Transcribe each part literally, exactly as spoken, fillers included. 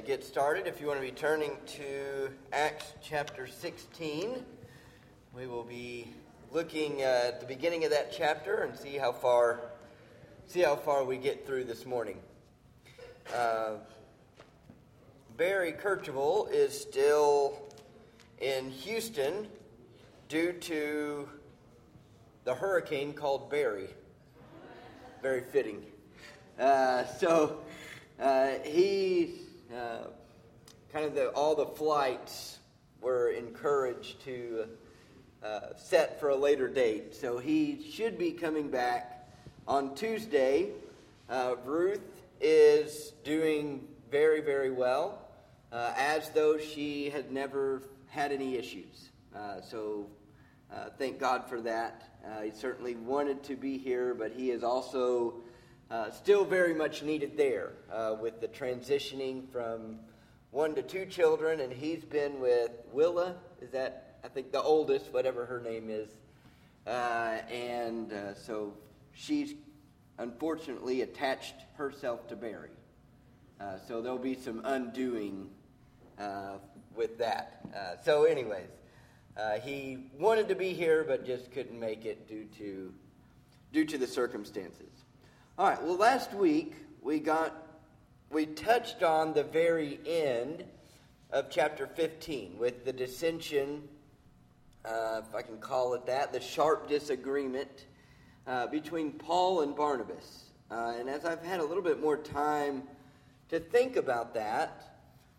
get started. If you want to be turning to Acts chapter sixteen, we will be looking uh, at the beginning of that chapter and see how far see how far we get through this morning. Uh, Barry Kercheval is still in Houston due to the hurricane called Barry. Very fitting. Uh, so uh, he, uh, kind of the, all the flights were encouraged to uh, set for a later date. So he should be coming back on Tuesday. Uh, Ruth is doing very, very well, uh, as though she had never had any issues. Uh, so uh, thank God for that. Uh, he certainly wanted to be here, but he is also Uh, still very much needed there uh, with the transitioning from one to two children, and he's been with Willa, is that, I think, the oldest, whatever her name is, uh, and uh, so she's unfortunately attached herself to Barry. Uh, so there'll be some undoing uh, with that. Uh, so anyways, uh, he wanted to be here, but just couldn't make it due to due to the circumstances. All right, well, last week we got, we touched on the very end of chapter fifteen with the dissension, uh, if I can call it that, the sharp disagreement uh, between Paul and Barnabas. Uh, and as I've had a little bit more time to think about that,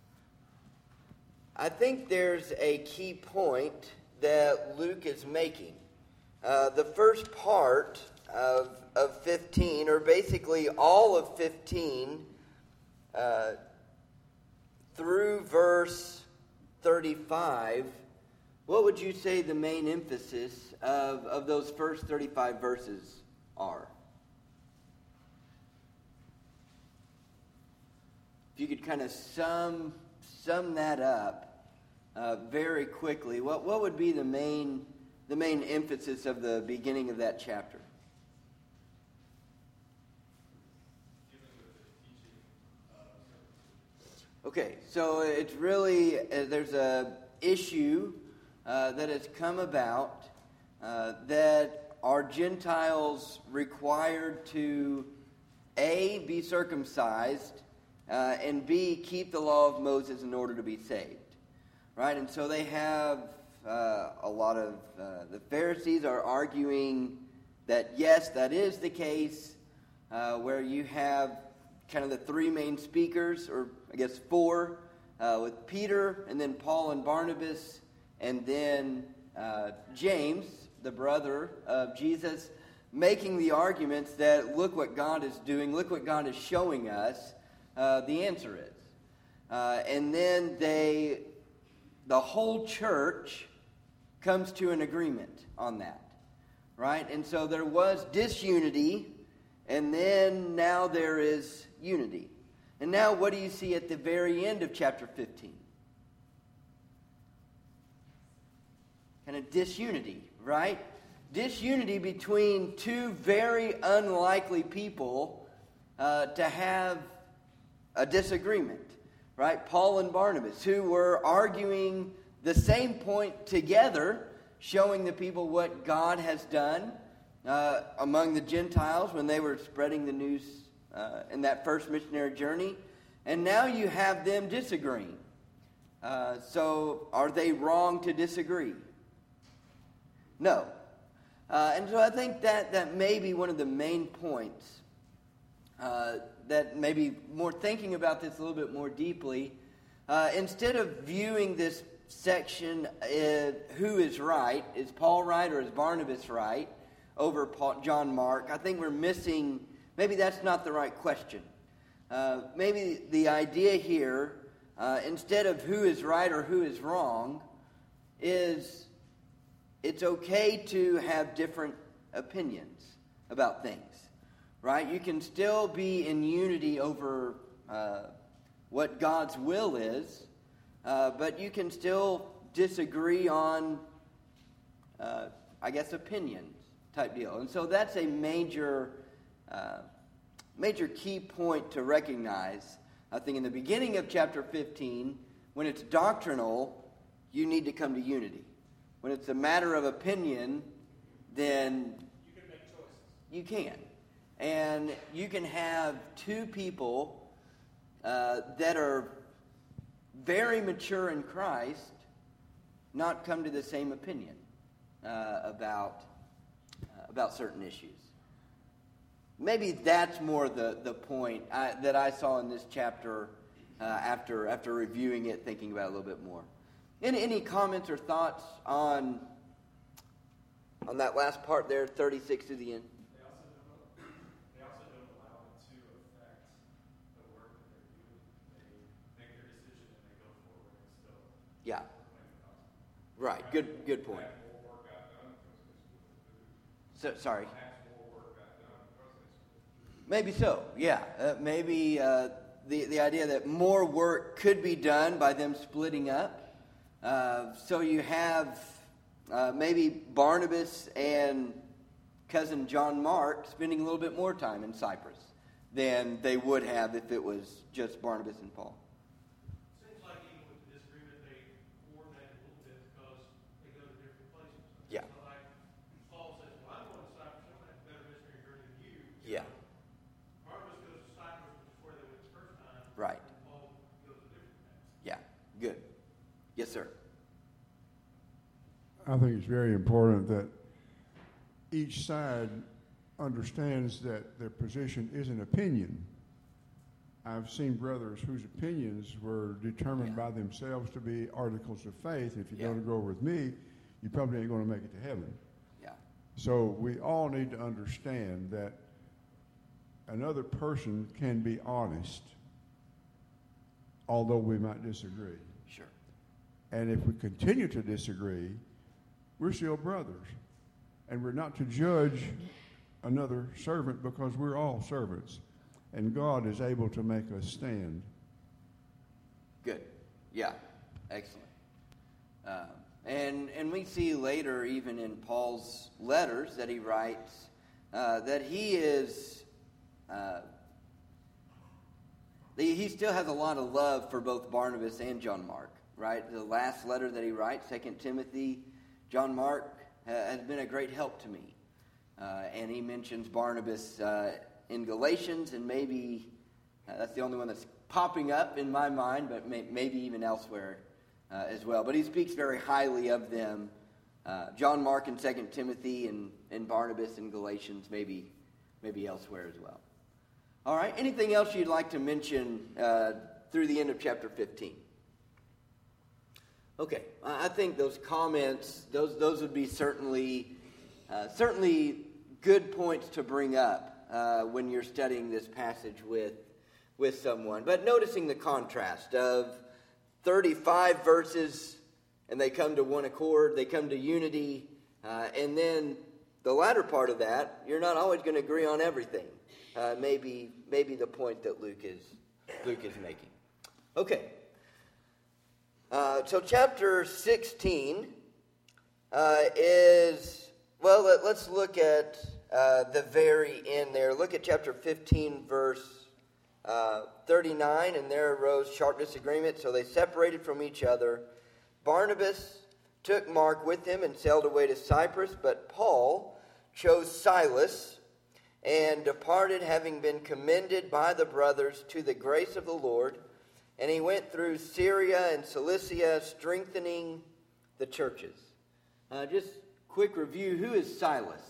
I think there's a key point that Luke is making. Uh, the first part of of fifteen, or basically all of fifteen, uh, through verse thirty-five, what would you say the main emphasis of, of those first thirty-five verses are? If you could kind of sum sum that up uh, very quickly, what what would be the main the main emphasis of the beginning of that chapter? Okay, so it's really, uh, there's a issue uh, that has come about uh, that are Gentiles required to, A, be circumcised, uh, and B, keep the law of Moses in order to be saved, right? And so they have uh, a lot of, uh, the Pharisees are arguing that, yes, that is the case, uh, where you have kind of the three main speakers, or I guess four, uh, with Peter, and then Paul and Barnabas, and then uh, James, the brother of Jesus, making the arguments that look what God is doing, look what God is showing us, uh, the answer is. Uh, and then they, the whole church comes to an agreement on that, right? And so there was disunity, and then now there is unity. And now what do you see at the very end of chapter fifteen? Kind of disunity, right? Disunity between two very unlikely people uh, to have a disagreement, right? Paul and Barnabas, who were arguing the same point together, showing the people what God has done uh, among the Gentiles when they were spreading the news Uh, in that first missionary journey, and now you have them disagreeing. Uh, so, are they wrong to disagree? No. Uh, and so I think that that may be one of the main points uh, that maybe more thinking about this a little bit more deeply, uh, instead of viewing this section, uh, who is right, is Paul right or is Barnabas right, over Paul, John Mark, I think we're missing. Maybe that's not the right question. Uh, maybe the idea here, uh, instead of who is right or who is wrong, is it's okay to have different opinions about things, right? You can still be in unity over uh, what God's will is, uh, but you can still disagree on, uh, I guess, opinions type deal. And so that's a major... Uh, major key point to recognize I think in the beginning of chapter fifteen, when it's doctrinal, you need to come to unity. When it's a matter of opinion, then you can make choices. You can. And you can have two people uh, that are very mature in Christ not come to the same opinion uh, about uh, about certain issues. Maybe that's more the, the point I, that I saw in this chapter uh, after after reviewing it, thinking about it a little bit more. Any, any comments or thoughts on on that last part there, thirty-six to the end? They also don't, they also don't allow it to affect the work that they're doing. They make their decision and they go forward and still. Yeah. Right. Good. Good point. So sorry. Maybe so. Yeah. Uh, maybe uh, the the idea that more work could be done by them splitting up. Uh, so you have uh, maybe Barnabas and cousin John Mark spending a little bit more time in Cyprus than they would have if it was just Barnabas and Paul. Seems like even with the disagreement, they coordinate a little bit because they go to different places. Yeah. So like Paul says, well, I'm going to Cyprus. I'm going to have better history here than you. Yeah. Barnabas goes to Cyprus, which is where they went the first time. Right. And Paul goes a different path. Yeah. Good. Yes, sir. I think it's very important that each side understands that their position is an opinion. I've seen brothers whose opinions were determined Yeah. by themselves to be articles of faith. If you Yeah. don't go with me, you probably ain't going to make it to heaven. Yeah. So we all need to understand that another person can be honest, although we might disagree. Sure. And if we continue to disagree, we're still brothers. And we're not to judge another servant because we're all servants. And God is able to make us stand. Good. Yeah. Excellent. Um, and and we see later, even in Paul's letters that he writes, uh, that he is, uh, he, he still has a lot of love for both Barnabas and John Mark, right? The last letter that he writes, Second Timothy, John Mark uh, has been a great help to me. Uh, and he mentions Barnabas uh, in Galatians, and maybe uh, that's the only one that's popping up in my mind, but may, maybe even elsewhere uh, as well. But he speaks very highly of them. Uh, John Mark in Second Timothy, and, and Barnabas in Galatians, maybe maybe elsewhere as well. All right, anything else you'd like to mention uh, through the end of chapter fifteen? Okay, I think those comments, those those would be certainly uh, certainly good points to bring up uh, when you're studying this passage with with someone. But noticing the contrast of thirty-five verses, and they come to one accord, they come to unity, uh, and then the latter part of that, you're not always going to agree on everything. Uh, maybe maybe the point that Luke is Luke is making. Okay. Uh, so chapter sixteen uh, is, well, let, let's look at uh, the very end there. Look at chapter fifteen, verse uh, thirty-nine, and there arose sharp disagreement, so they separated from each other. Barnabas took Mark with him and sailed away to Cyprus, but Paul chose Silas and departed, having been commended by the brothers to the grace of the Lord. And he went through Syria and Cilicia, strengthening the churches. Uh, just quick review. Who is Silas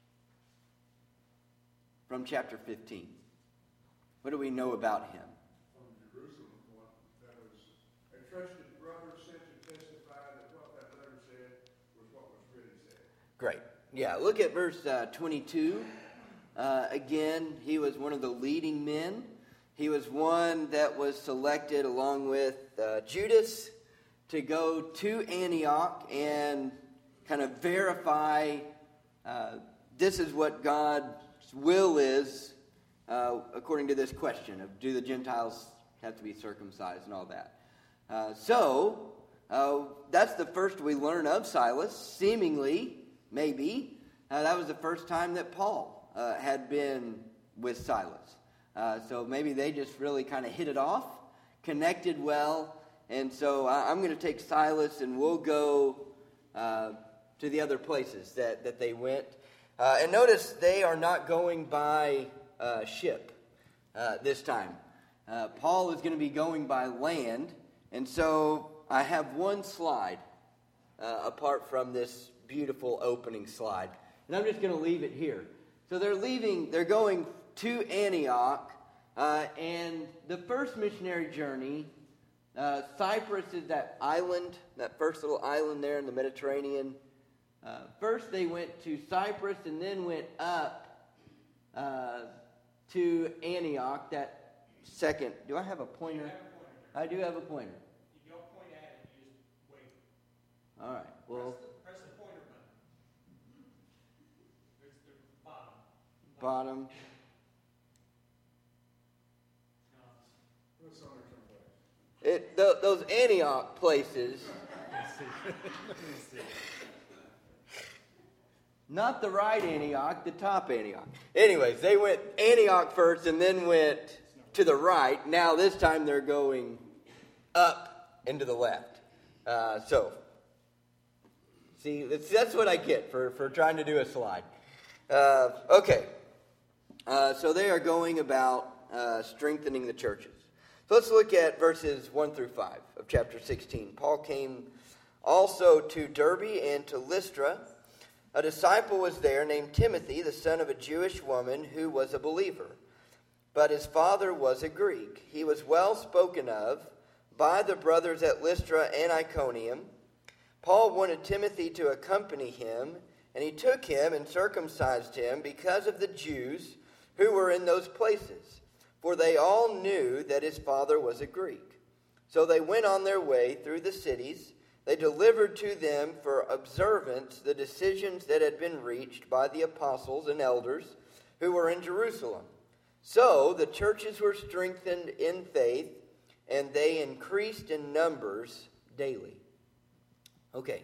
from chapter fifteen? What do we know about him? From Jerusalem, that was a trusted brother sent to testify that what that letter said was what was really said. Great. Yeah, look at verse uh, twenty-two. Uh, again, he was one of the leading men. He was one that was selected along with uh, Judas to go to Antioch and kind of verify uh, this is what God's will is uh, according to this question of do the Gentiles have to be circumcised and all that. Uh, so uh, that's the first we learn of Silas, seemingly, maybe. Uh, that was the first time that Paul uh, had been with Silas. Uh, so maybe they just really kind of hit it off, connected well. And so I, I'm going to take Silas and we'll go uh, to the other places that, that they went. Uh, and notice they are not going by uh, ship uh, this time. Uh, Paul is going to be going by land. And so I have one slide uh, apart from this beautiful opening slide. And I'm just going to leave it here. So they're leaving, they're going to Antioch. Uh, and the first missionary journey, uh, Cyprus is that island, that first little island there in the Mediterranean. Uh, first they went to Cyprus and then went up uh, to Antioch, that second. Do I have a pointer? You have a pointer. I do have a pointer. You don't point at it, you just wait. All right. Well, Press the, press the pointer button. There's the bottom. bottom. It, th- those Antioch places, not the right Antioch, the top Antioch. Anyways, they went Antioch first and then went to the right. Now this time they're going up and to the left. Uh, so, see, that's, that's what I get for, for trying to do a slide. Uh, okay, uh, so they are going about uh, strengthening the churches. So let's look at verses one through five of chapter sixteen. Paul came also to Derbe and to Lystra. A disciple was there named Timothy, the son of a Jewish woman who was a believer. But his father was a Greek. He was well spoken of by the brothers at Lystra and Iconium. Paul wanted Timothy to accompany him, and he took him and circumcised him because of the Jews who were in those places. For they all knew that his father was a Greek. So they went on their way through the cities. They delivered to them for observance the decisions that had been reached by the apostles and elders who were in Jerusalem. So the churches were strengthened in faith, and they increased in numbers daily. Okay.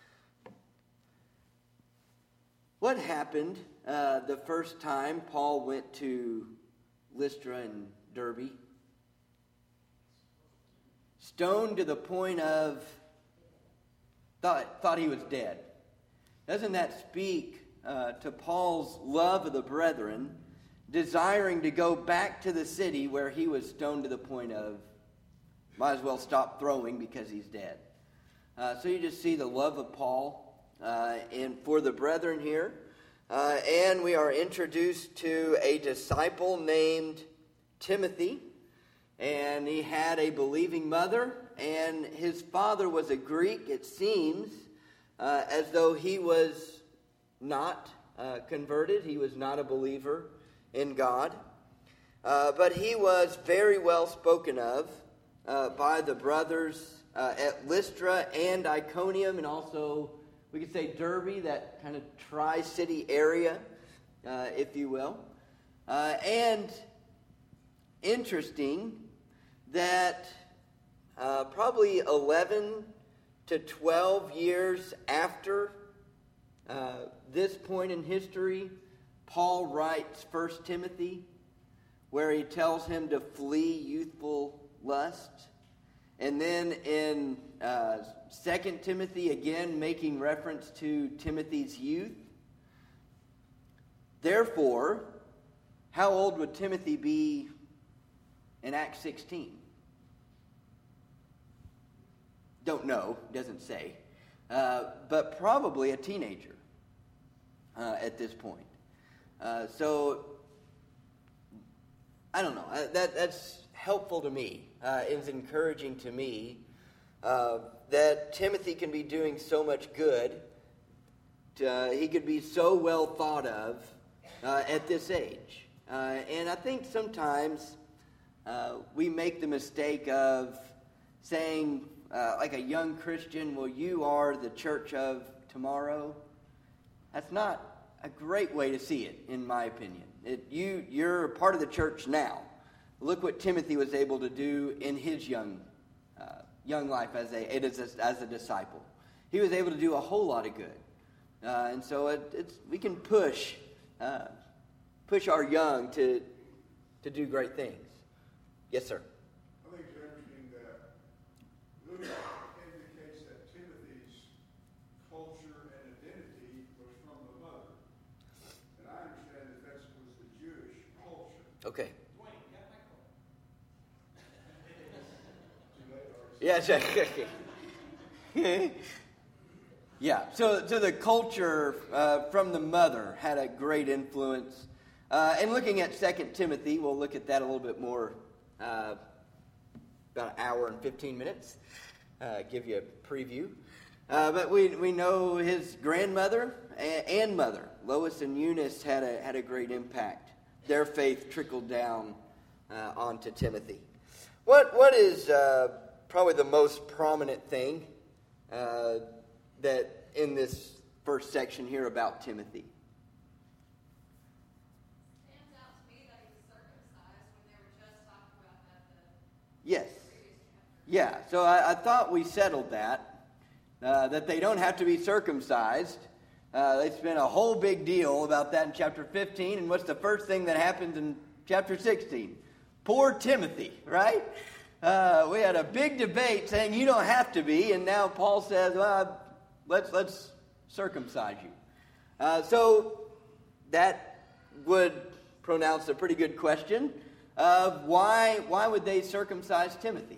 What happened uh, the first time Paul went to Lystra and Derbe? Stoned to the point of thought, thought he was dead. Doesn't that speak uh, to Paul's love of the brethren, desiring to go back to the city where he was stoned to the point of might as well stop throwing because he's dead. Uh, so you just see the love of Paul uh, and for the brethren here. Uh, and we are introduced to a disciple named Timothy. And he had a believing mother. And his father was a Greek. It seems uh, as though he was not uh, converted. He was not a believer in God. Uh, but he was very well spoken of uh, by the brothers uh, at Lystra and Iconium, and also we could say Derbe, that kind of tri-city area, uh, if you will. Uh, and interesting that uh, probably eleven to twelve years after uh, this point in history, Paul writes First Timothy, where he tells him to flee youthful lust. And then in uh, Second Timothy, again making reference to Timothy's youth. Therefore, how old would Timothy be in Acts sixteen? Don't know, doesn't say. Uh, but probably a teenager uh, at this point. Uh, so, I don't know. Uh, that that's helpful to me. Uh, it's encouraging to me uh, that Timothy can be doing so much good. Uh, he could be so well thought of uh, at this age. Uh, and I think sometimes uh, we make the mistake of saying, uh, like a young Christian, well, you are the church of tomorrow. That's not a great way to see it, in my opinion. It, you, you're a part of the church now. Look what Timothy was able to do in his young uh, young life as a, as a as a disciple. He was able to do a whole lot of good, uh, and so it, it's we can push uh, push our young to to do great things. Yes, sir. I think it's interesting that Luke indicates that Timothy's culture and identity was from the mother. And I understand that that was the Jewish culture. Okay. Dwayne, you got my call. Yeah, yeah. So, so the culture uh, from the mother had a great influence. Uh, and looking at Second Timothy, we'll look at that a little bit more. Uh, about an hour and fifteen minutes. Uh, give you a preview. Uh, but we we know his grandmother and, and mother, Lois and Eunice, had a had a great impact. Their faith trickled down uh, onto Timothy. What what is uh, probably the most prominent thing uh, that in this first section here about Timothy? Stands out to me that he was circumcised when they were just talking about that the Yes. previous chapter. Yeah, so I, I thought we settled that, uh, that they don't have to be circumcised. Uh, they spent a whole big deal about that in chapter fifteen, and what's the first thing that happens in chapter sixteen? Poor Timothy, right? Uh, we had a big debate saying you don't have to be, and now Paul says, well, let's, let's circumcise you. Uh, so that would pronounce a pretty good question of why, why would they circumcise Timothy?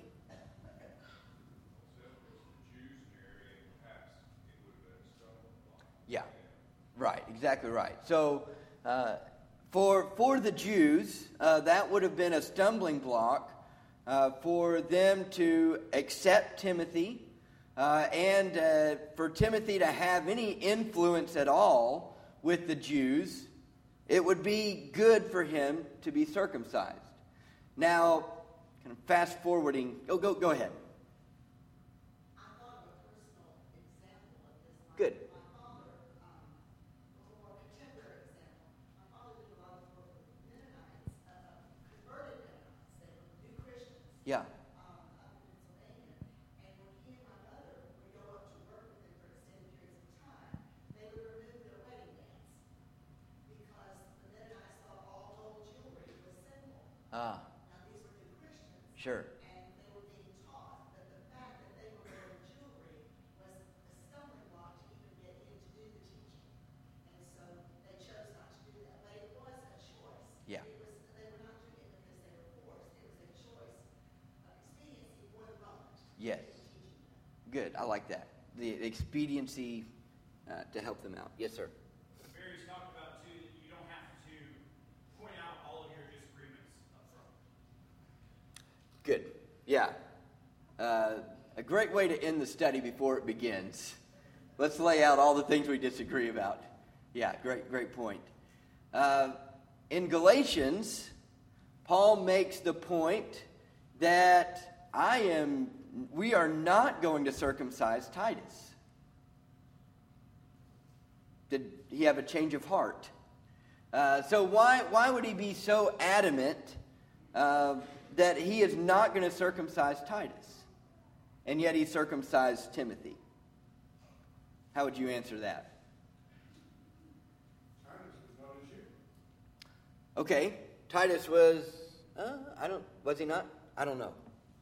Yeah, right, exactly right. So uh, for for the Jews, uh, that would have been a stumbling block uh, for them to accept Timothy uh, and uh, for Timothy to have any influence at all with the Jews. It would be good for him to be circumcised. Now, kind of fast forwarding. Go go go ahead. I thought of a personal example of this. My, Good. My father, um, a more contemporary example, my father did a lot of work with Mennonites, uh, converted Mennonites. They were new Christians Yeah. um, up in Pennsylvania. And when he and my mother would go up to work with them for extended periods of time, they would remove their wedding bands because the Mennonites thought all gold jewelry was sinful. Ah, Now, these were new Christians. sure. And they were being taught that the fact that they were wearing jewelry was a stumbling block to even get in to do the teaching. And so they chose not to do that. But it was a choice. Yeah. It was, they were not doing it because they were forced. It was a choice of expediency for the moment. Yes. Teaching them. Good. I like that. The expediency uh, to help them out. Yes, sir. Mary's talked about, too, that you don't have to point out all of your disagreements up front. Good. Yeah. Uh, a great way to end the study before it begins. Let's lay out all the things we disagree about. Yeah, great, great point. Uh, in Galatians, Paul makes the point that I am, we are not going to circumcise Titus. Did he have a change of heart? Uh, so why why would he be so adamant uh, that he is not going to circumcise Titus, and yet he circumcised Timothy? How would you answer that? Titus was not a Jew. Okay, Titus was. Uh, I don't. Was he not? I don't know.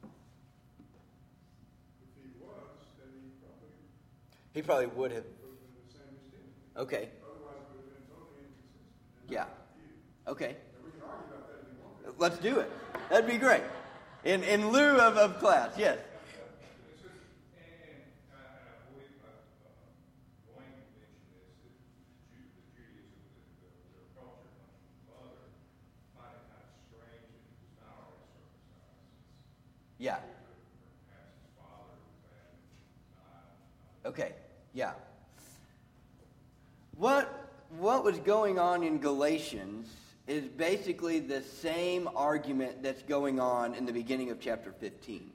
If he was, then he probably He probably would have. would have been the same as Timothy. Okay. Otherwise, it would have been totally inconsistent. And Yeah. not viewed. Okay. And we can argue about that if you want to. Let's do it. That'd be great. In in lieu of, of class, yes. It's just, and, and, uh, and I believe, uh, uh, Dwayne mentioned this, that the Jew, the Judaism, the, the, their culture comes from the mother, find it kind of strange that he was not already circumcised. Yeah. Perhaps his father was that, not. Okay. Yeah. What what was going on in Galatians is basically the same argument that's going on in the beginning of chapter fifteen.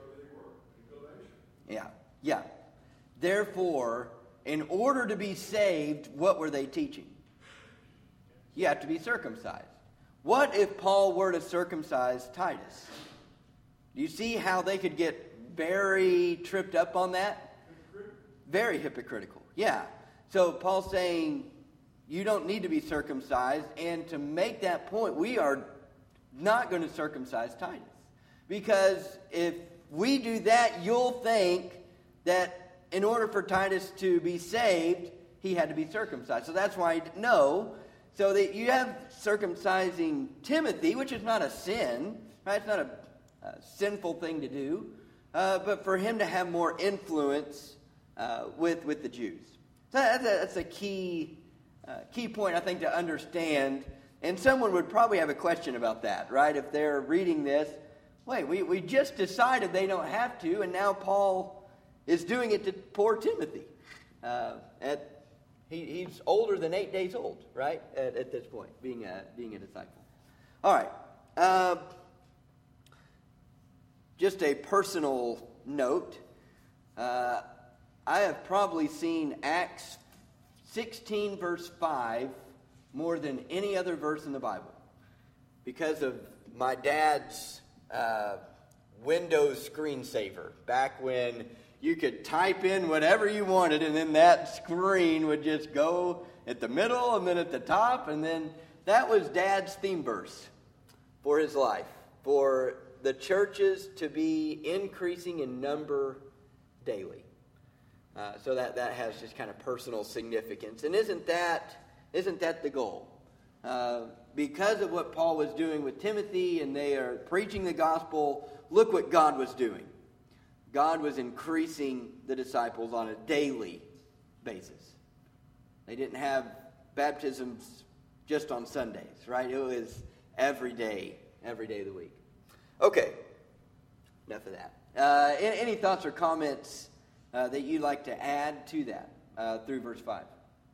Yeah. Yeah. Therefore, in order to be saved, what were they teaching? You have to be circumcised. What if Paul were to circumcise Titus? Do you see how they could get very tripped up on that? Very hypocritical. Yeah. So Paul's saying you don't need to be circumcised, and to make that point, we are not going to circumcise Titus. Because if we do that, you'll think that in order for Titus to be saved, he had to be circumcised. So that's why, no. So that you have circumcising Timothy, which is not a sin, right? It's not a, a sinful thing to do. Uh, but for him to have more influence uh, with, with the Jews. So that's a, that's a key, uh, key point, I think, to understand. And someone would probably have a question about that, right? If they're reading this, wait, we, we just decided they don't have to, and now Paul is doing it to poor Timothy. Uh, at, he, he's older than eight days old, right, at, at this point, being a, being a disciple. All right. Uh, just a personal note. Uh, I have probably seen Acts sixteen, verse five, more than any other verse in the Bible. Because of my dad's uh, Windows screensaver, back when you could type in whatever you wanted, and then that screen would just go at the middle and then at the top, and then that was Dad's theme verse for his life, for the churches to be increasing in number daily. Uh, so that, that has just kind of personal significance. And isn't that isn't that the goal? Uh, because of what Paul was doing with Timothy, and they are preaching the gospel, look what God was doing. God was increasing the disciples on a daily basis. They didn't have baptisms just on Sundays, right? It was every day, every day of the week. Okay, enough of that. Uh, any, any thoughts or comments uh, that you'd like to add to that uh, through verse five?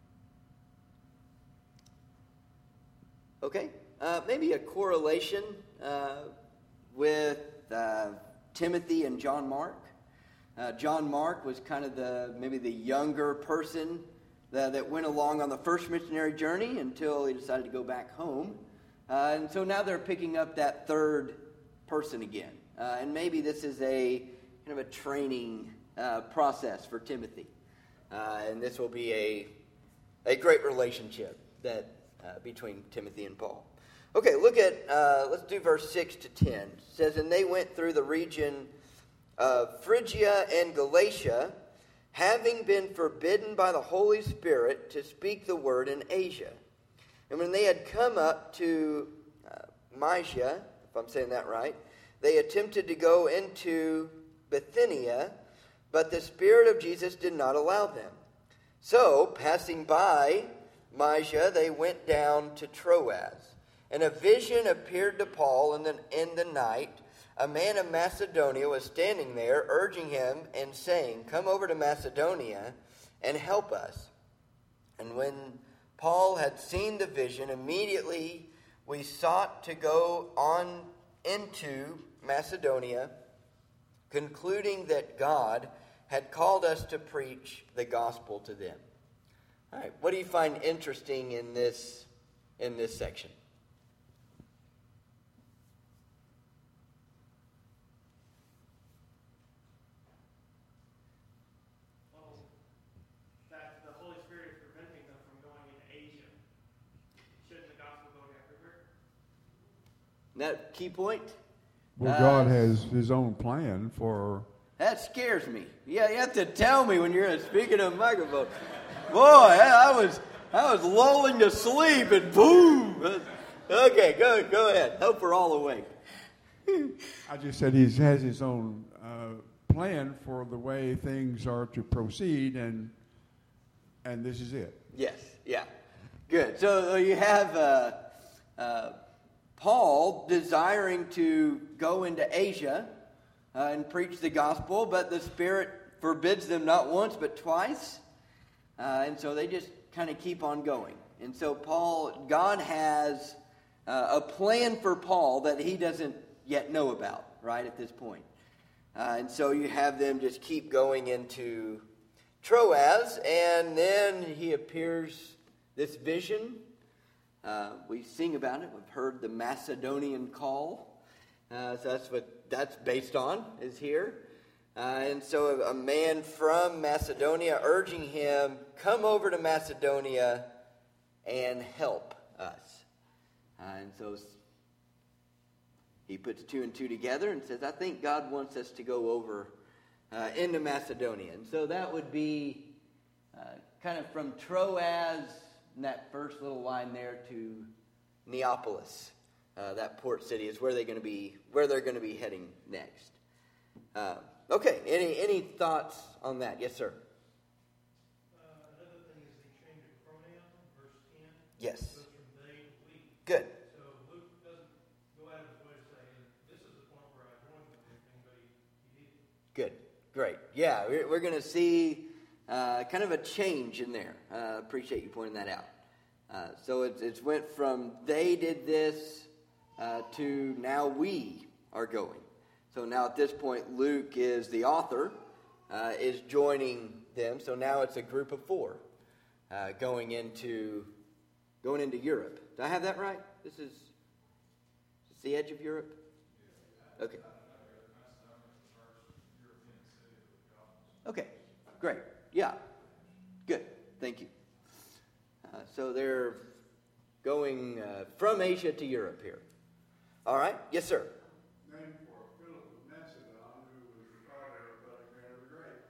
Okay, uh, maybe a correlation uh, with uh, Timothy and John Mark. Uh, John Mark was kind of the maybe the younger person that, that went along on the first missionary journey until he decided to go back home. Uh, and so now they're picking up that third person again. Uh, and maybe this is a kind of a training uh, process for Timothy. Uh, and this will be a, a great relationship that uh, between Timothy and Paul. Okay, look at, uh, let's do verse six to ten. It says, and they went through the region of Phrygia and Galatia, having been forbidden by the Holy Spirit to speak the word in Asia. And when they had come up to uh, Mysia, if I'm saying that right, they attempted to go into Bithynia, but the Spirit of Jesus did not allow them. So, passing by Mysia, they went down to Troas. And a vision appeared to Paul in the, in the night. A man of Macedonia was standing there, urging him and saying, come over to Macedonia and help us. And when Paul had seen the vision, immediately we sought to go on into Macedonia, concluding that God had called us to preach the gospel to them. All right, what do you find interesting in this in this section? Well, that the Holy Spirit is preventing them from going into Asia. Shouldn't the gospel go everywhere? That key point? Well, Uh, God has His own plan for. That scares me. Yeah, you have to tell me when you're speaking to a microphone. Boy, I was I was lulling to sleep and boom. Okay, go go ahead. Hope we're all awake. I just said He has His own uh, plan for the way things are to proceed, and and this is it. Yes, yeah, good. So you have uh, uh, Paul desiring to go into Asia uh, and preach the gospel, but the Spirit forbids them not once but twice. Uh, and so they just kind of keep on going. And so Paul, God has uh, a plan for Paul that he doesn't yet know about, right, at this point. Uh, and so you have them just keep going into Troas, and then he appears this vision. Uh, we sing about it. We've heard the Macedonian call. Uh, so that's what that's based on, is here. Uh, and so a man from Macedonia urging him, come over to Macedonia and help us. Uh, and so he puts two and two together and says, I think God wants us to go over uh, into Macedonia. And so that would be uh, kind of from Troas, in that first little line there, to Neapolis. Uh, that port city is where they're going to be, where they're going to be heading next. Uh, okay, any any thoughts on that? Yes, sir. Uh, another thing is they change the pronoun, verse ten. Yes. It goes from they to we. Good. So Luke doesn't go out of his way to say, this is the point where I joined with anything, but he, he did. Good. Great. Yeah, we're, we're going to see uh, kind of a change in there. Uh, appreciate you pointing that out. Uh, so it's it's went from they did this uh, to now we are going. So now at this point, Luke is the author, uh, is joining them. So now it's a group of four uh, going into going into Europe. Do I have that right? This is, is this the edge of Europe? Okay. Okay. Great. Yeah. Good. Thank you. Uh, so they're going uh, from Asia to Europe here. All right. Yes, sir. Named for Philip of Macedon, who was the father of Alexander the Great.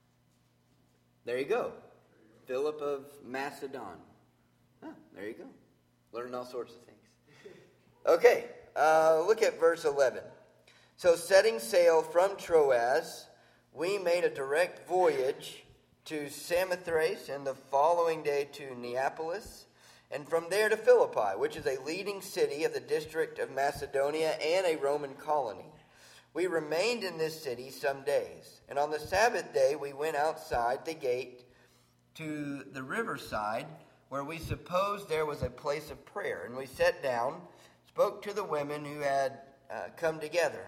There you go. Philip of Macedon. Huh, there you go. Learning all sorts of things. Okay. Uh, look at verse eleven. So setting sail from Troas, we made a direct voyage to Samothrace, and the following day to Neapolis, and from there to Philippi, which is a leading city of the district of Macedonia and a Roman colony. We remained in this city some days, and on the Sabbath day we went outside the gate to the riverside, where we supposed there was a place of prayer. And we sat down, spoke to the women who had uh, come together.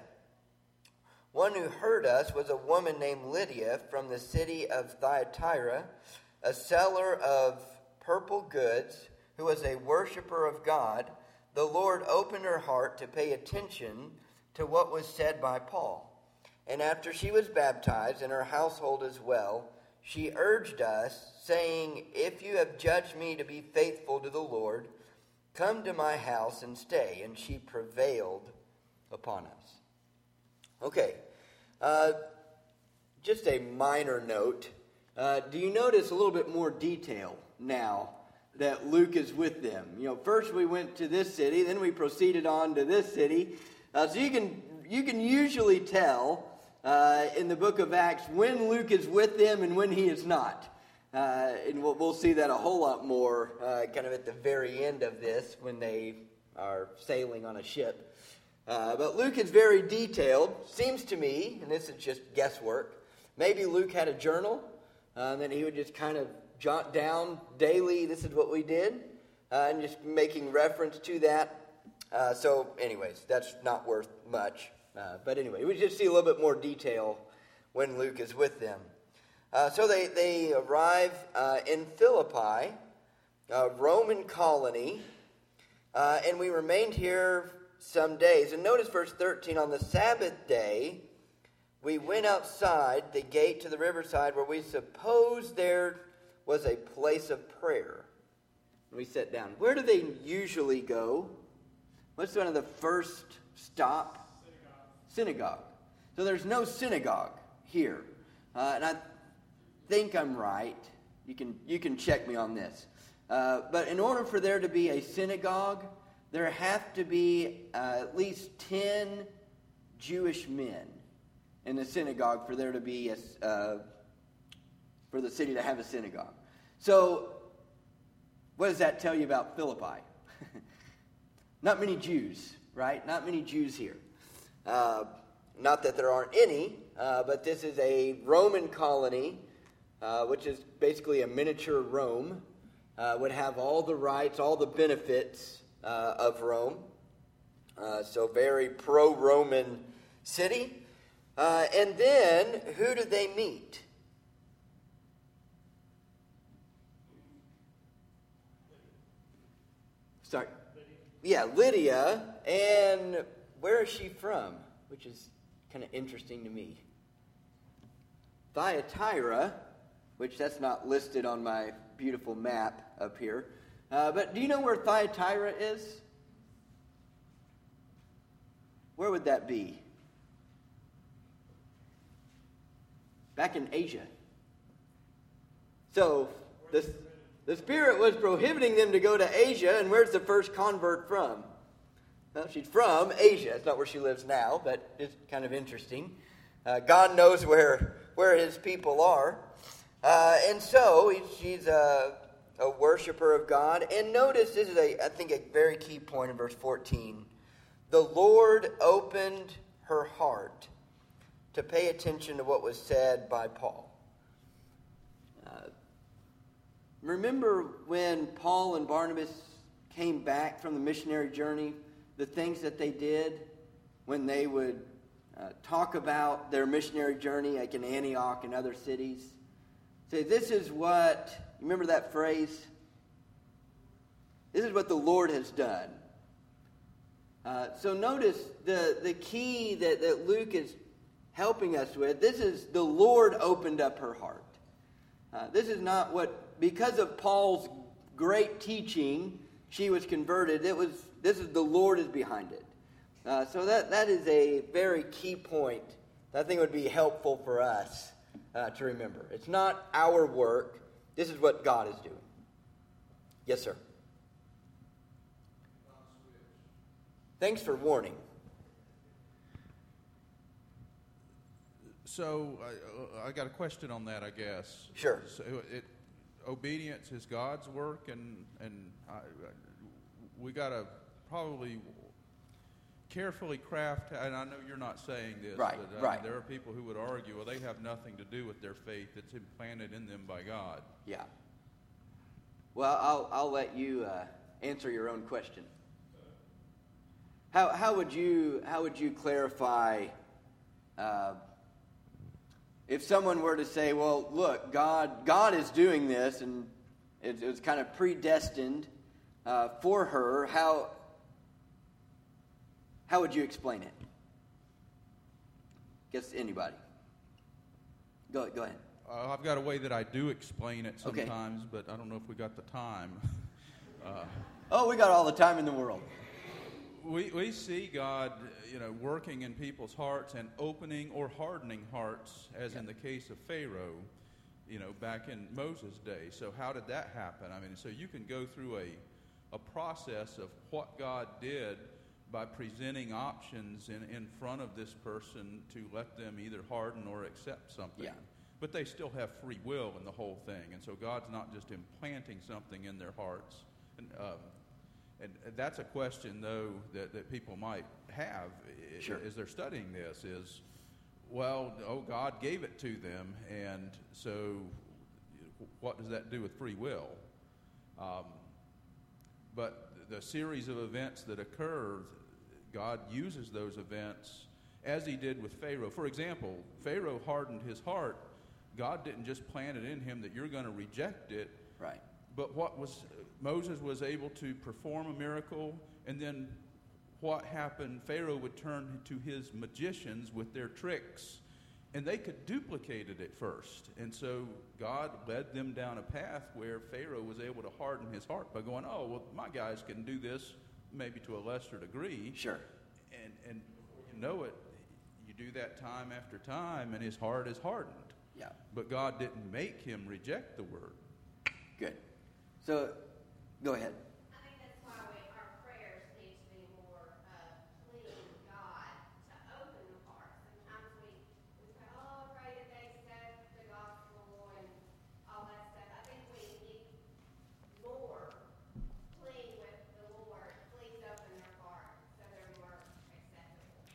One who heard us was a woman named Lydia from the city of Thyatira, a seller of purple goods, who was a worshiper of God. The Lord opened her heart to pay attention to what was said by Paul. And after she was baptized, and her household as well, she urged us, saying, if you have judged me to be faithful to the Lord, come to my house and stay. And she prevailed upon us. Okay, uh, just a minor note. Uh, do you notice a little bit more detail now that Luke is with them? You know, first we went to this city, then we proceeded on to this city. Uh, so you can you can usually tell uh, in the book of Acts when Luke is with them and when he is not. Uh, and we'll, we'll see that a whole lot more uh, kind of at the very end of this when they are sailing on a ship. Uh, but Luke is very detailed. Seems to me, and this is just guesswork, maybe Luke had a journal, uh, and then he would just kind of jot down daily, this is what we did, uh, and just making reference to that. Uh, so anyways, that's not worth much. Uh, but anyway, we just see a little bit more detail when Luke is with them. Uh, so they, they arrive uh, in Philippi, a Roman colony, uh, and we remained here some days. And notice verse thirteen, on the Sabbath day, we went outside the gate to the riverside where we supposed there was a place of prayer. And we sat down. Where do they usually go? What's one of the first stop? Synagogue. Synagogue. So there's no synagogue here. Uh, and I think I'm right. You can, you can check me on this. Uh, but in order for there to be a synagogue, there have to be uh, at least ten Jewish men in the synagogue for there to be a, uh, for the city to have a synagogue. So, what does that tell you about Philippi? Not many Jews, right? Not many Jews here. Uh, not that there aren't any, uh, but this is a Roman colony, uh, which is basically a miniature Rome. Uh, would have all the rights, all the benefits uh, of Rome. Uh, so very pro-Roman city. Uh, and then, who do they meet? Sorry. Yeah, Lydia. And where is she from? Which is kind of interesting to me. Thyatira, which that's not listed on my beautiful map up here. Uh, but do you know where Thyatira is? Where would that be? Back in Asia. So the, the Spirit was prohibiting them to go to Asia, and where's the first convert from? Well, she's from Asia. It's not where she lives now, but it's kind of interesting. Uh, God knows where, where his people are. Uh, and so she's a, a worshiper of God. And notice, this is, a, I think, a very key point in verse fourteen. The Lord opened her heart to pay attention to what was said by Paul. Uh, remember when Paul and Barnabas came back from the missionary journey, the things that they did when they would uh, talk about their missionary journey, like in Antioch and other cities? Say, this is what, remember that phrase? This is what the Lord has done. Uh, so notice the, the key that, that Luke is helping us with. This is the Lord opened up her heart. Uh, this is not what, because of Paul's great teaching, she was converted. It was, this is the Lord is behind it. Uh, so that, that is a very key point that I think would be helpful for us uh, to remember. It's not our work. This is what God is doing. Yes, sir. Thanks for warning. So I, I got a question on that, I guess. Sure. So it, obedience is God's work, and and I, we got to probably carefully craft. And I know you're not saying this, right? But, right. Uh, there are people who would argue, well, they have nothing to do with their faith; it's implanted in them by God. Yeah. Well, I'll I'll let you uh, answer your own question. How how would you how would you clarify? Uh, If someone were to say, well, look, God God is doing this, and it, it was kind of predestined uh, for her, how how would you explain it? Guess anybody. Go, go ahead. Uh, I've got a way that I do explain it Okay. sometimes, but I don't know if we got the time. uh, Oh, we got all the time in the world. We we see God, you know, working in people's hearts and opening or hardening hearts, as Yeah. in the case of Pharaoh, you know, back in Moses' day. So how did that happen? I mean, so you can go through a a process of what God did by presenting options in, in front of this person to let them either harden or accept something. Yeah. But they still have free will in the whole thing. And so God's not just implanting something in their hearts. And, um, And that's a question, though, that, that people might have i- Sure. as they're studying this is, well, oh, God gave it to them, and so what does that do with free will? Um, but the series of events that occur, God uses those events as he did with Pharaoh. For example, Pharaoh hardened his heart. God didn't just plant it in him that you're going to reject it. Right. But what was Moses was able to perform a miracle, and then what happened? Pharaoh would turn to his magicians with their tricks, and they could duplicate it at first. And so God led them down a path where Pharaoh was able to harden his heart by going, "Oh, well, my guys can do this, maybe to a lesser degree." Sure. And and you know it, you do that time after time, and his heart is hardened. Yeah. But God didn't make him reject the word. Good. So, go ahead. I think that's why we, our prayers need to be more uh, pleading God to open the heart. Sometimes we, we say, oh, pray that they accept the gospel and all that stuff. I think we need more pleading with the Lord. Please open their heart so they're more acceptable.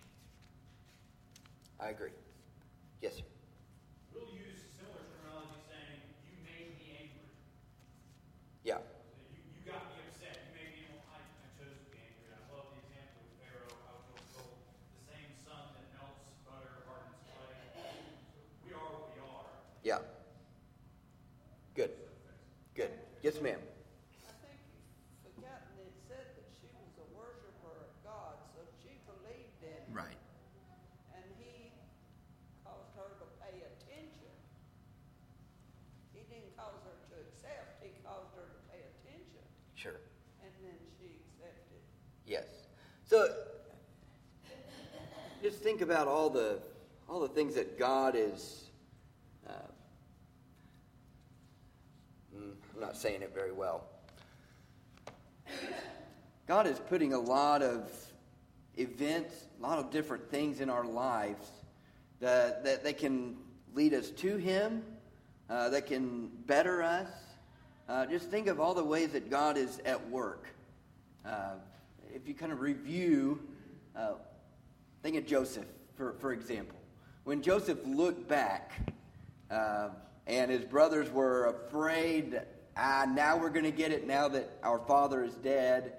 I agree. Yes, sir. We'll use similar terminology saying, you made me angry. Yeah. You, you got me upset. You made me, well, I, I chose to be angry. I love the example of Pharaoh. I was told the same sun that melts butter hardens clay. We are what we are. Yeah. Good. Good. Yes, ma'am. I think you've forgotten it said that she was a worshiper of God, so she believed in him. Right. And he caused her to pay attention. He didn't cause her to accept, he caused her to pay attention. Sure. And then she accepted. Yes. So, just think about all the all the things that God is. Uh, I'm not saying it very well. God is putting a lot of events, a lot of different things in our lives that that, that can lead us to Him, uh, that can better us. Uh, just think of all the ways that God is at work. Uh, if you kind of review, uh, think of Joseph, for, for example. When Joseph looked back uh, and his brothers were afraid, ah, now we're going to get it now that our father is dead.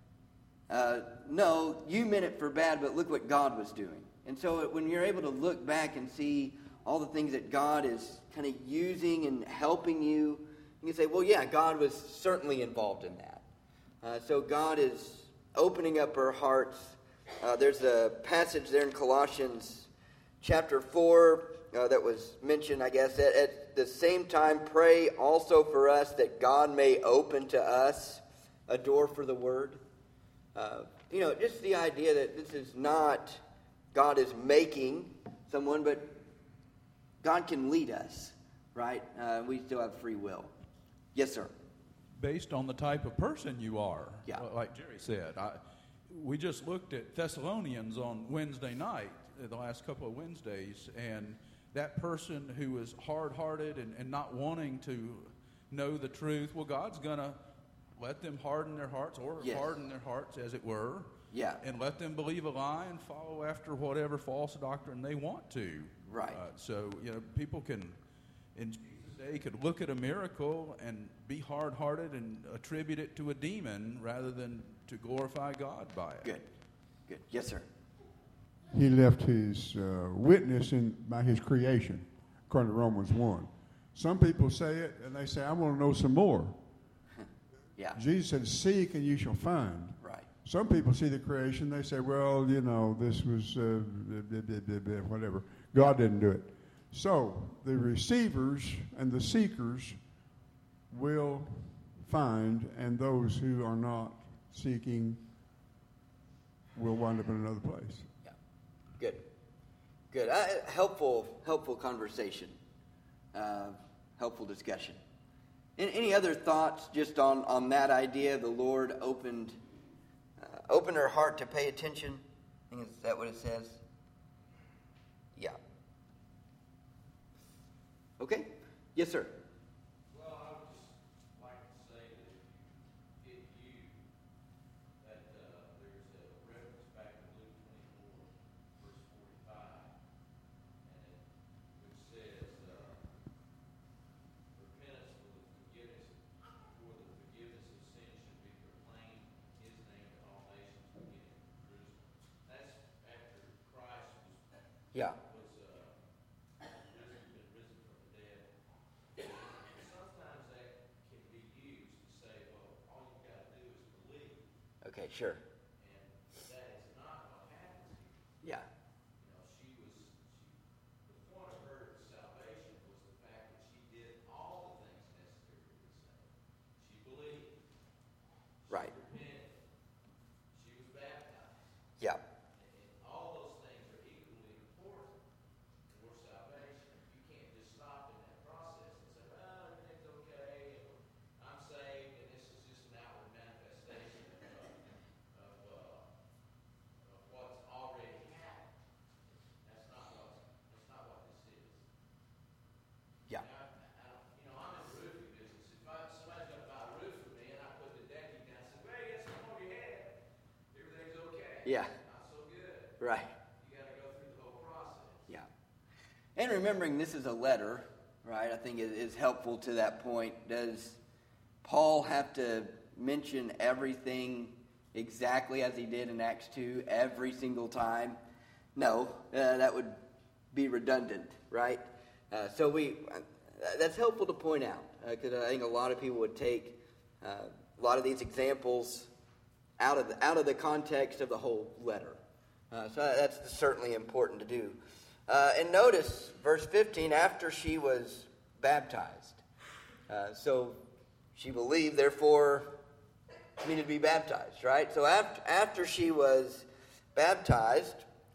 Uh, no, you meant it for bad, but look what God was doing. And so when you're able to look back and see all the things that God is kind of using and helping you, you can say, well, yeah, God was certainly involved in that. Uh, so God is opening up our hearts. Uh, there's a passage there in Colossians chapter four uh, that was mentioned, I guess. At, at the same time, pray also for us that God may open to us a door for the word. Uh, you know, just the idea that this is not God is making someone, but God can lead us, right? Uh, we still have free will. Yes, sir. Based on the type of person you are, yeah. Like Jerry said. I, we just looked at Thessalonians on Wednesday night, the last couple of Wednesdays, and that person who is hard-hearted and, and not wanting to know the truth, well, God's going to let them harden their hearts, or yes. harden their hearts, as it were, yeah. and let them believe a lie and follow after whatever false doctrine they want to. Right. Uh, so, you know, people can, in Jesus' day, could look at a miracle and be hard-hearted and attribute it to a demon rather than to glorify God by it. Good. Good. Yes, sir. He left his uh, witness in by his creation, according to Romans one. Some people say it, and they say, I want to know some more. Yeah. Jesus said, seek and you shall find. Right. Some people see the creation, they say, well, you know, this was uh, blah, blah, blah, blah, whatever. God didn't do it. So the receivers and the seekers will find, and those who are not seeking will wind up in another place. Yeah. Good. Good. Uh, helpful, helpful conversation. Uh, helpful discussion. Any other thoughts just on, on that idea? The Lord opened uh, opened her heart to pay attention. I think is that what it says? Yeah. Okay. Yes, sir. Well, I would just like to say that if you get you that uh, there's a reference back in Luke twenty-four, verse forty-five, and it, which says, uh, repentance for the forgiveness for the forgiveness of sin should be proclaimed in His name to all nations beginning from Jerusalem. That's after Christ was Yeah. was uh, risen, been risen from the dead. And sometimes that can be used to say, well, all you've got to do is believe. Okay. Sure. And that is not what happens here. Yeah. You know, she was, she, the point of her salvation was the fact that she did all the things necessary to be saved. She believed. She Right. repented. She was baptized. Yeah. And all those things are equally important for salvation. You can't just stop in that process and say, well, everything's okay, and I'm saved, and this is just an outward manifestation of, uh, of, uh, of what's already happened. That's not what, that's not what this is. Yeah. I, I, you know, I'm in the roofing business. If I, somebody's going to buy a roof for me, and I put the decking down and say, well, you got something over your head, everything's okay. Yeah. Not so good. Right. You got to go through the whole process. Yeah. And remembering this is a letter, right, I think is, is helpful to that point. Does Paul have to mention everything exactly as he did in Acts two every single time? No, uh, that would be redundant, right? Uh, so we uh, that's helpful to point out, because uh, I think a lot of people would take uh, a lot of these examples out of the, out of the context of the whole letter. Uh, so that's certainly important to do. Uh, and notice verse fifteen, after she was baptized. Uh, so she believed, therefore needed to be baptized, right? So after, after she was baptized,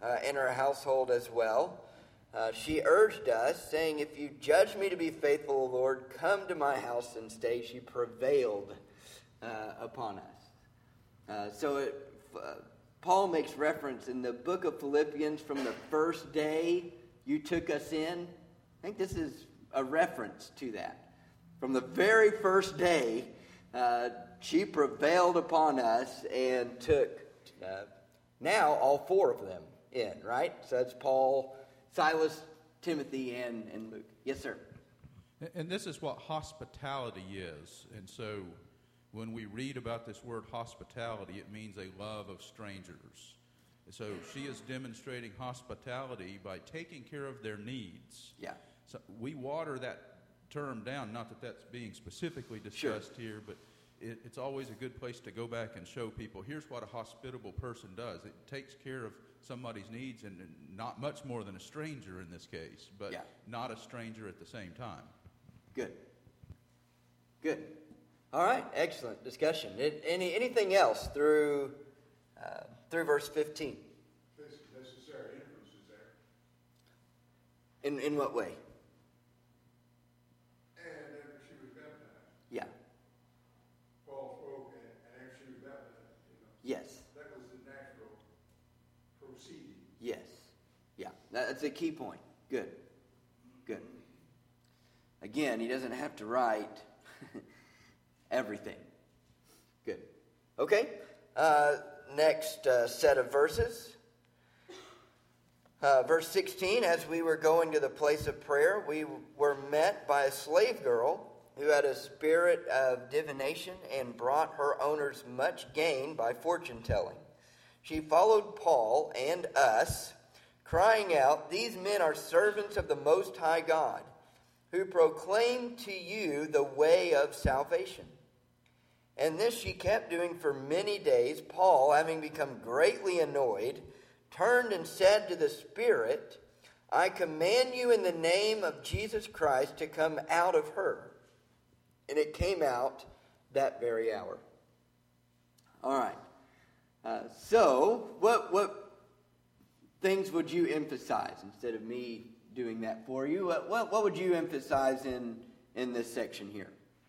uh, and her household as well. Uh, she urged us, saying, "If you judge me to be faithful, O Lord, come to my house and stay." She prevailed uh, upon us. Uh, so it, uh, Paul makes reference in the book of Philippians, from the first day you took us in. I think this is a reference to that. From the very first day, uh, she prevailed upon us and took uh, now all four of them in, right? So that's Paul, Silas, Timothy, and, and Luke. Yes, sir. And this is what hospitality is. And so when we read about this word hospitality, it means a love of strangers. So she is demonstrating hospitality by taking care of their needs. Yeah. So we water that term down, not that that's being specifically discussed Sure. here, but it, it's always a good place to go back and show people, here's what a hospitable person does. It takes care of somebody's needs, and, and not much more than a stranger in this case, but Yeah. not a stranger at the same time. Good. Good. All right. Excellent discussion. It, any anything else through uh, through verse fifteen? This necessary inference is there. In in what way? And after she was baptized, Yeah. Paul spoke, and, and after she was baptized, you know, Yes. that was the natural proceeding. Yes. Yeah. That, that's a key point. Good. Good. Again, he doesn't have to write everything. Good. Okay. Uh, next uh, set of verses. Uh, verse sixteen, as we were going to the place of prayer, we were met by a slave girl who had a spirit of divination and brought her owners much gain by fortune telling. She followed Paul and us, crying out, "These men are servants of the Most High God, who proclaim to you the way of salvation." And this she kept doing for many days. Paul, having become greatly annoyed, turned and said to the Spirit, "I command you in the name of Jesus Christ to come out of her." And it came out that very hour. All right. Uh, so, what what things would you emphasize instead of me doing that for you? What what, what would you emphasize in, in this section here?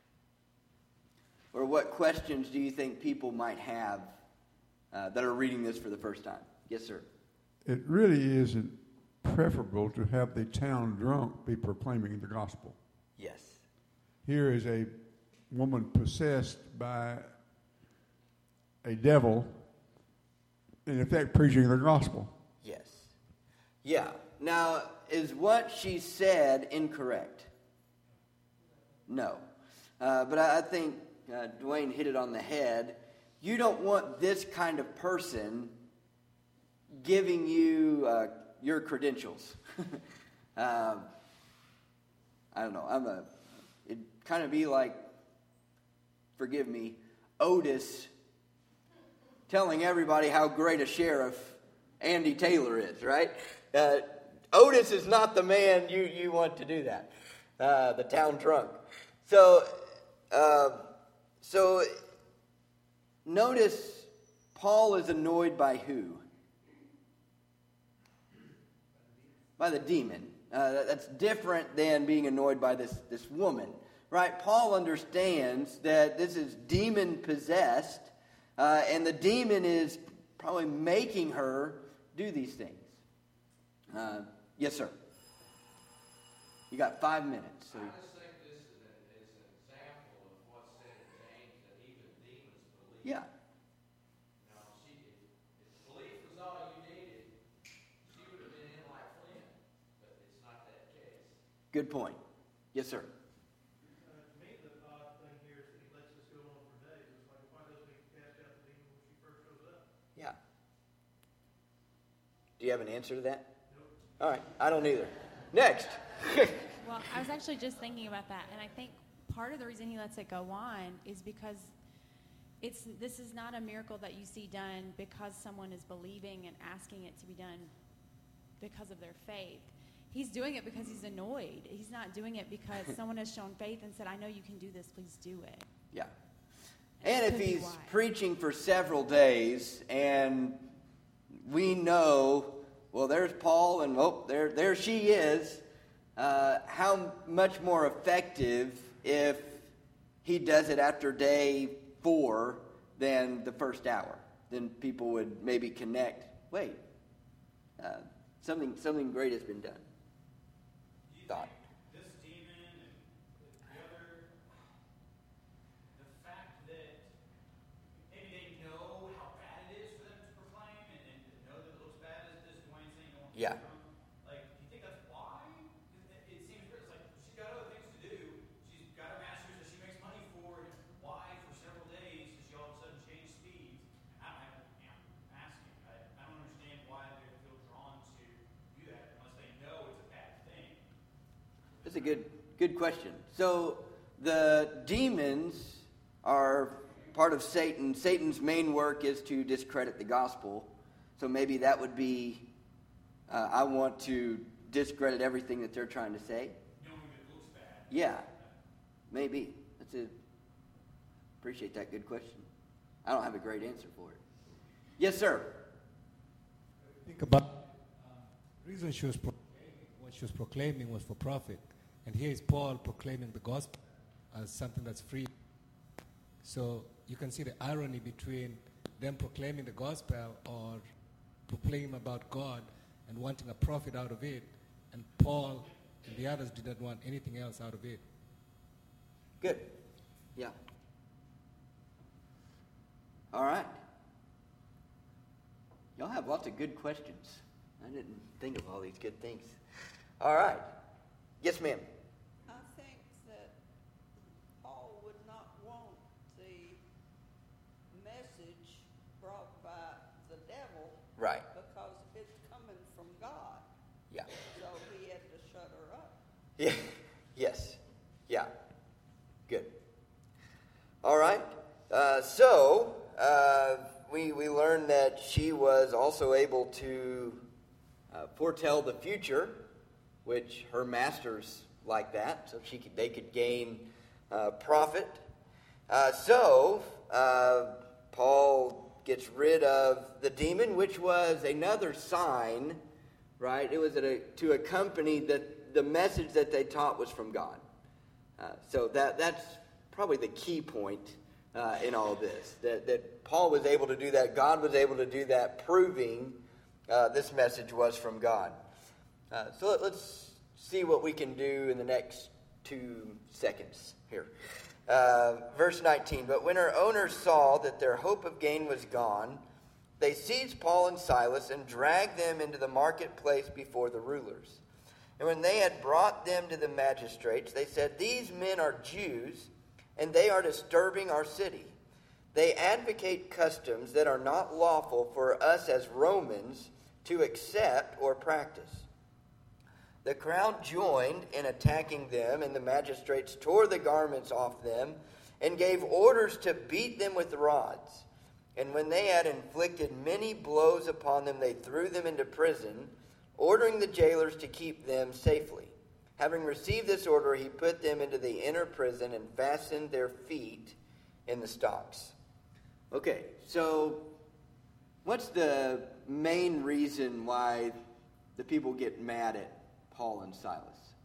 Or what questions do you think people might have uh, that are reading this for the first time? Yes, sir. It really isn't preferable to have the town drunk be proclaiming the gospel. Yes. Here is a woman possessed by a devil, in effect preaching the gospel. Yes. Yeah. Now, is what she said incorrect? No. Uh, but I, I think uh, Dwayne hit it on the head. You don't want this kind of person giving you uh, your credentials. um, I don't know. I'm a. It'd kind of be like, forgive me, Otis telling everybody how great a sheriff Andy Taylor is, right? Uh, Otis is not the man you, you want to do that. Uh, the town drunk. So, uh, so notice Paul is annoyed by who? By the demon. Uh, that's different than being annoyed by this, this woman, right? Paul understands that this is demon-possessed, uh, and the demon is probably making her do these things. Uh, yes, sir. You got five minutes. So. I just think this is, a, is an example of what's said in James, that even demons believe. Yeah. You know, she, if, if belief was all you needed, she would have been in like Flynn, but it's not that case. Good point. Yes, sir. Uh, to me, the odd thing here is that he lets this go on for days. It's like, why doesn't he cast out the demon when she first shows up? Yeah. Do you have an answer to that? All right. I don't either. Next. Well, I was actually just thinking about that, and I think part of the reason he lets it go on is because it's this is not a miracle that you see done because someone is believing and asking it to be done because of their faith. He's doing it because he's annoyed. He's not doing it because someone has shown faith and said, "I know you can do this, please do it." Yeah. And if could be he's why. preaching for several days and we know well, there's Paul, and oh, there, there she is. Uh, how much more effective if he does it after day four than the first hour? Then people would maybe connect. Wait, uh, something something great has been done. Do you Thought. think this demon and the other, the fact that maybe they know how bad it is for them to proclaim and, and know that it looks bad as this Dwayne saying no one can Yeah. come, like, do you think that's why? It, it seems it's like she's got other things to do. She's got her masters that she makes money for. And why for several days does she all of a sudden change speeds? I don't have, you know, I'm asking. I, I don't understand why they feel drawn to do that unless they know it's a bad thing. That's a good good question. So the demons are part of Satan. Satan's main work is to discredit the gospel. So maybe that would be, uh, I want to discredit everything that they're trying to say. Knowing that it looks bad. Yeah, maybe. That's a appreciate that good question. I don't have a great answer for it. Yes, sir. Think about uh, the reason she was proclaiming, what she was proclaiming was for profit. And here is Paul proclaiming the gospel as something that's free. So you can see the irony between them proclaiming the gospel or proclaiming about God and wanting a profit out of it, and Paul and the others did not want anything else out of it. Good. Yeah. All right. Y'all have lots of good questions. I didn't think of all these good things. All right. Yes, ma'am. I think that Paul would not want the message brought by the devil Right. because it's coming from God. Yeah. So he had to shut her up. Yeah. Yes. Yeah. Good. All right. Uh, so uh, we we learned that she was also able to uh, foretell the future, which her masters like that, so she could, they could gain uh, profit. Uh, so uh, Paul gets rid of the demon, which was another sign, right? It was a, to accompany that the message that they taught was from God. Uh, so that that's probably the key point uh, in all this, that, that Paul was able to do that, God was able to do that, proving uh, this message was from God. Uh, so let, let's see what we can do in the next two seconds here. Uh, verse nineteen, but when her owners saw that their hope of gain was gone, they seized Paul and Silas and dragged them into the marketplace before the rulers. And when they had brought them to the magistrates, they said, these men are Jews, and they are disturbing our city. They advocate customs that are not lawful for us as Romans to accept or practice. The crowd joined in attacking them, and the magistrates tore the garments off them and gave orders to beat them with rods. And when they had inflicted many blows upon them, they threw them into prison, ordering the jailers to keep them safely. Having received this order, he put them into the inner prison and fastened their feet in the stocks. Okay, so what's the main reason why the people get mad at Paul and Silas?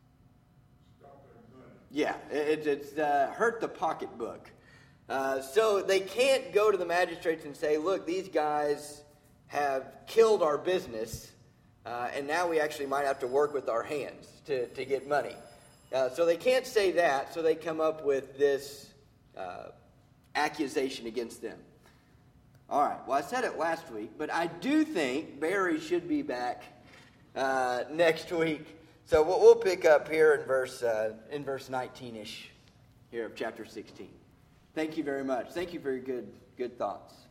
Yeah, it, it's uh, hurt the pocketbook. Uh, so they can't go to the magistrates and say, look, these guys have killed our business, uh, and now we actually might have to work with our hands to, to get money. Uh, so they can't say that, so they come up with this uh, accusation against them. All right, well, I said it last week, but I do think Barry should be back uh, next week. So we'll, we'll pick up here in verse uh, in verse nineteen-ish here of chapter sixteen. Thank you very much. Thank you for your good good thoughts.